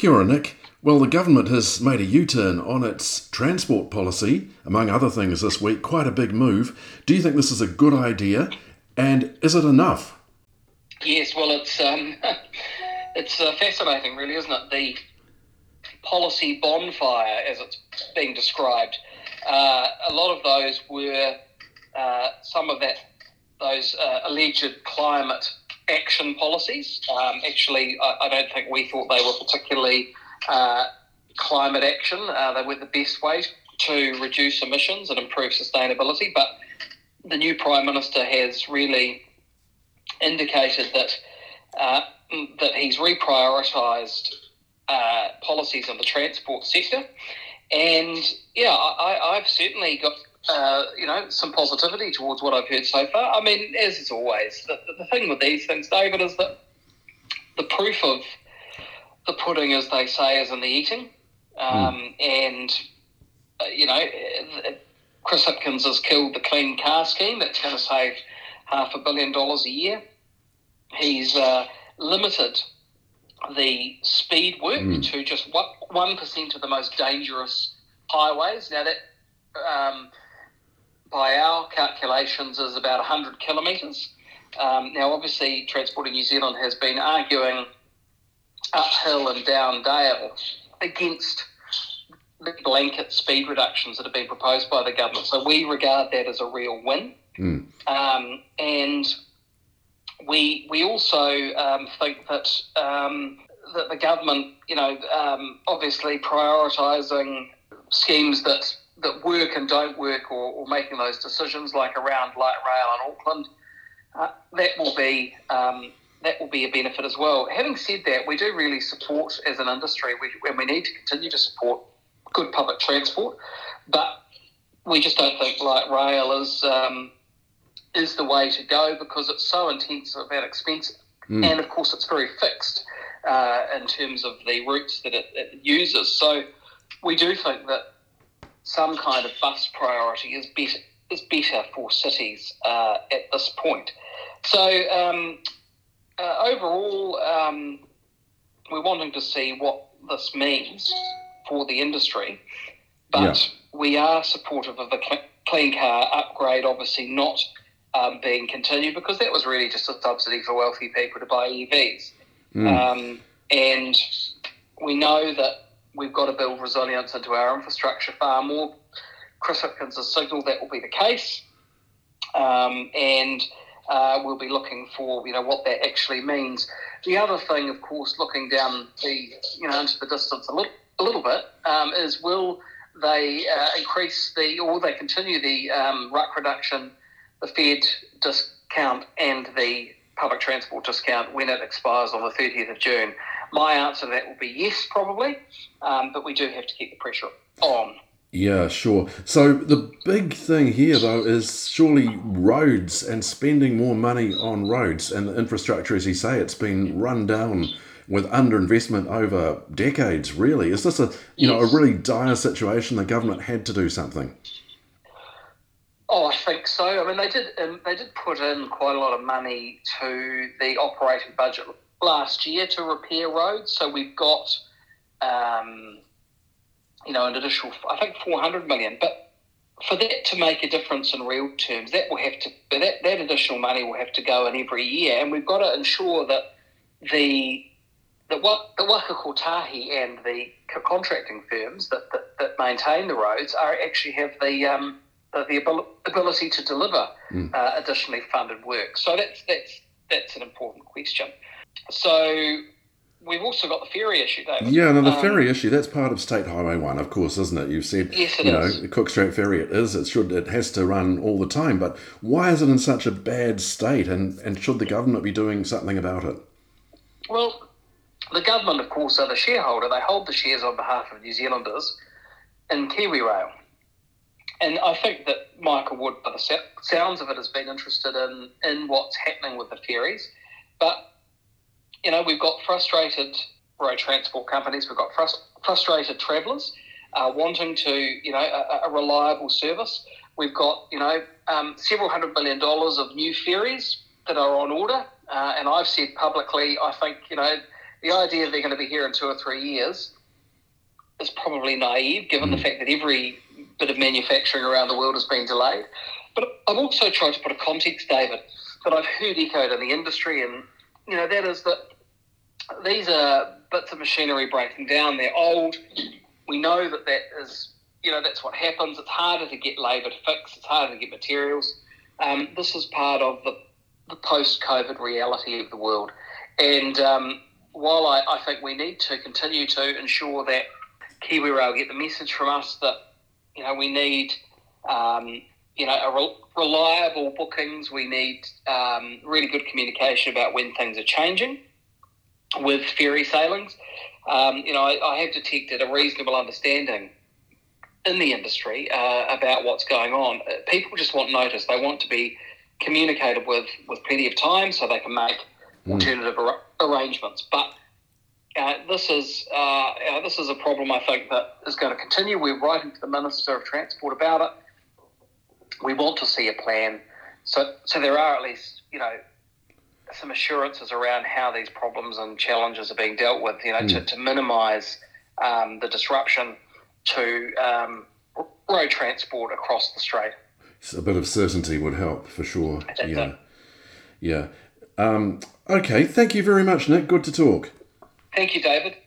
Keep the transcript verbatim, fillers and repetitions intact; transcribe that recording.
Kia ora, Nick. Well, the government has made a U-turn on its transport policy, among other things this week, quite a big move. Do you think this is a good idea, and is it enough? Yes, well, it's um, it's uh, fascinating, really, isn't it? The policy bonfire, as it's being described. Uh, a lot of those were uh, some of that those uh, alleged climate action policies. Um, actually, I, I don't think we thought they were particularly uh, climate action. Uh, they were the best way to reduce emissions and improve sustainability. But the new Prime Minister has really indicated that uh, that he's reprioritised uh, policies in the transport sector. And, yeah, I, I've certainly got Uh, you know, some positivity towards what I've heard so far. I mean, as is always, the, the thing with these things, David, is that the proof of the pudding, as they say, is in the eating. Um, mm. And, uh, you know, Chris Hipkins has killed the clean car scheme. That's going to save half a billion dollars a year. He's uh, limited the speed work mm. to just one percent of the most dangerous highways. Now, that... Um, by our calculations, is about one hundred kilometres. Um, now, obviously, Transporting New Zealand has been arguing uphill and down dale against the blanket speed reductions that have been proposed by the government. So we regard that as a real win. Mm. Um, and we we also um, think that um, that the government, you know, um, obviously prioritising schemes that that work and don't work, or, or making those decisions like around light rail in Auckland, uh, that will be um, that will be a benefit as well. Having said that, we do really support, as an industry, we, and we need to continue to support good public transport, but we just don't think light rail is um, is the way to go, because it's so intensive and expensive, mm. and of course it's very fixed uh, in terms of the routes that it, it uses. So we do think that some kind of bus priority is better is better for cities uh, at this point. So um, uh, overall, um, we're wanting to see what this means for the industry, but yeah. we are supportive of the cl- clean car upgrade, obviously not um, being continued, because that was really just a subsidy for wealthy people to buy E Vs. Mm. Um, and we know that we've got to build resilience into our infrastructure far more. Chris Hipkins has signalled that will be the case, um, and uh, we'll be looking for, you know, what that actually means. The other thing, of course, looking down the, you know, into the distance a little, a little bit, um, is will they uh, increase the, or will they continue the um, R U C reduction, the Fed discount, and the public transport discount when it expires on the thirtieth of June? My answer to that will be yes, probably, um, but we do have to keep the pressure on. Yeah, sure. So the big thing here, though, is surely roads and spending more money on roads and the infrastructure. As you say, it's been run down with underinvestment over decades, really. Is this a, you yes. know, a really dire situation? The government had to do something. Oh, I think so. I mean, they did um, they did put in quite a lot of money to the operating budget last year to repair roads. So we've got, um, you know, an additional, I think, four hundred million. But for that to make a difference in real terms, that will have to that, that additional money will have to go in every year, and we've got to ensure that the that what the Waka Kotahi and the contracting firms that, that, that maintain the roads are actually have the um, the, the ability to deliver mm. uh, additionally funded work. So that's that's that's an important question. So we've also got the ferry issue, David. Yeah, no, the um, ferry issue, that's part of State Highway one, of course, isn't it? You've said, yes, it you is. know, the Cook Strait Ferry, it is, it should, it has to run all the time, but why is it in such a bad state, and, and should the government be doing something about it? Well, the government, of course, are the shareholder. They hold the shares on behalf of New Zealanders in KiwiRail. And I think that Michael Wood, by the sounds of it, has been interested in, in what's happening with the ferries. But, you know, we've got frustrated road transport companies, we've got frust- frustrated travellers uh, wanting to, you know, a, a reliable service. We've got, you know, um, several hundred billion dollars of new ferries that are on order. Uh, and I've said publicly, I think, you know, the idea that they're going to be here in two or three years is probably naive, given mm. the fact that every bit of manufacturing around the world has been delayed. But I'm also trying to put a context, David, that I've heard echoed in the industry, and you know that is that these are bits of machinery breaking down. They're old. We know that that is, you know, that's what happens. It's harder to get labour to fix. It's harder to get materials. Um, this is part of the, the post-COVID reality of the world. And um, while I, I think we need to continue to ensure that KiwiRail get the message from us that, you know, we need, um, you know, a re- reliable bookings. We need um, really good communication about when things are changing with ferry sailings. Um, you know, I, I have detected a reasonable understanding in the industry uh, about what's going on. People just want notice. They want to be communicated with with plenty of time so they can make mm. alternative ar- arrangements. But uh, this is uh, you know, this is a problem I think that is going to continue. We're writing to the Minister of Transport about it. We want to see a plan. So so there are at least, you know, some assurances around how these problems and challenges are being dealt with, you know, mm. to, to minimise um, the disruption to um, road transport across the strait. So a bit of certainty would help for sure. That's yeah, it. yeah. Um, okay, thank you very much, Nick. Good to talk. Thank you, David.